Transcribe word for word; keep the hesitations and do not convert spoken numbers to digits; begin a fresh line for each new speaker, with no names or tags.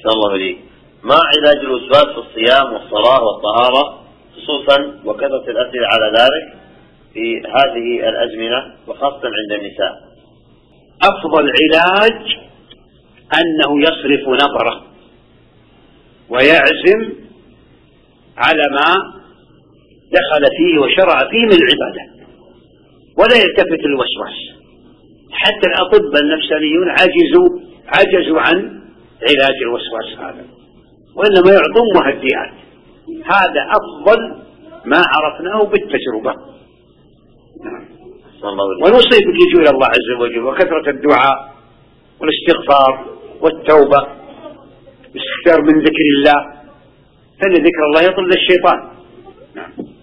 الله عليك. ما علاج الوسواس في الصيام والصلاة والطهارة خصوصا وكثرة الأسئلة على ذلك في هذه الأزمنة وخاصة عند النساء؟
أفضل علاج أنه يصرف نظره ويعزم على ما دخل فيه وشرع فيه من العبادة ولا يلتفت الوسواس. حتى الأطباء النفسانيون عجزوا عجزوا عن علاج الوسواس هذا، وإنما يعطون مهدئات. هذا أفضل ما عرفناه بالتجربة. ونصيب اللجوء إلى الله عز وجل وكثرة الدعاء والاستغفار والتوبة والاستكثار من ذكر الله، فإن ذكر الله يطرد الشيطان.